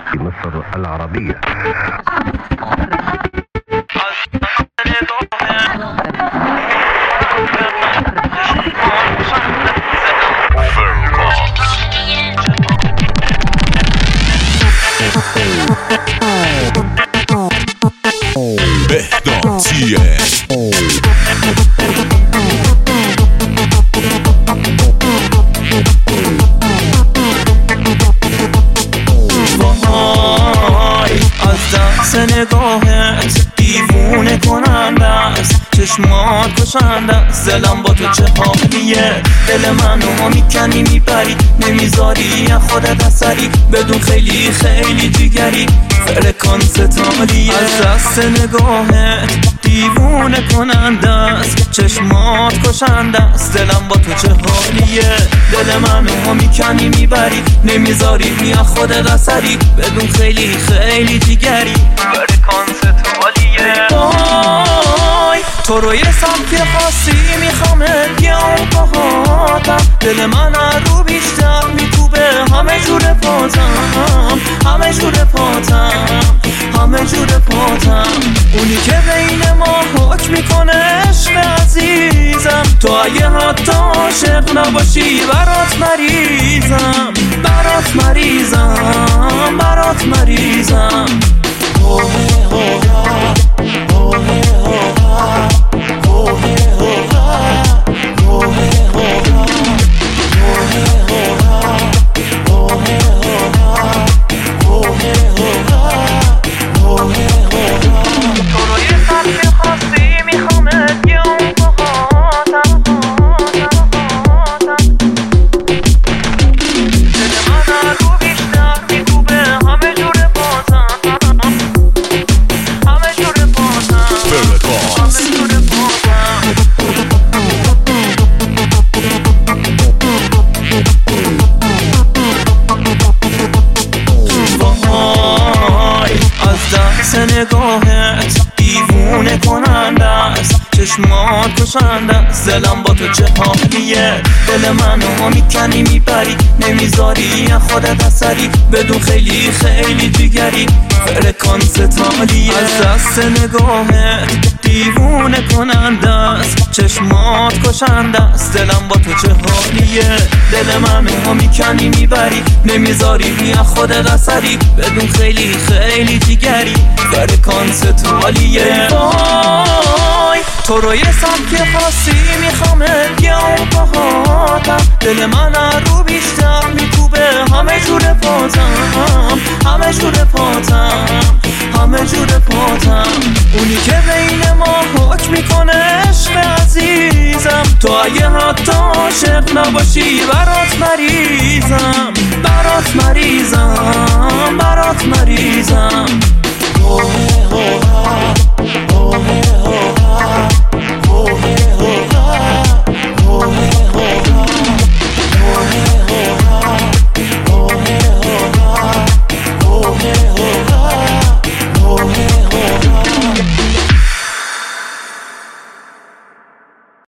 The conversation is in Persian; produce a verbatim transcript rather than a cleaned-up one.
في مصر العربية. بهداد تیه وای از دست نگاهت دیوونه کننده است، چشمات کشنده است، دلم با تو چه حالیه، دل منو میکنی میبری نمیذاری خودت اثری، بدون خیلی خیلی دیگری فرکانس تالیه. از دست نگاهت دیوونه کننده است، چشمات کشنده است، دلم با تو چه حالیه، دل منو میکنی میبری نمیذاری بیا خودت اثری، بدون خیلی خیلی دیگری فرکانس تالیه. وای تو رو یه سمت خاصی میخوامه بیام پاهاتم، دل من رو بیشتر میکوبه همه جور پاتم، همه جور پاتم، همه جور پاتم، اونی که بین ما حکم میکنه عشق عزیزم، تو اگه حتی عاشق نباشی برات مریضم، برات مریضم، برات مریضم. اوه اوه نگاهت دیوونه کننده است، چشمات کشنده است، دلم با تو چه حالیه، دل منو میکنی میبری نمیذاری خودت اثری، بدون خیلی خیلی دیگری فرکانس تالیه. از دست نگاهت دیوونه کننده است، چشمات کشنده است، دلم با تو چه حالیه، دل منو میکنی میبری نمیذاری بیا خودت اثری، بدون خیلی خیلی دیگری فرکانس تالیه. وای تو رو یه سمت خاصی میخوامه بیام پاهاتم، دل من رو بیشتر میکوبه همه جور پاتم، همه جور پاتم، همه جور پاتم، اونی که بین ما حکم میکنه عشق عزیزم، تو اگه حتی عاشق نباشی برات مریضم، برات مریضم، برات مریضم.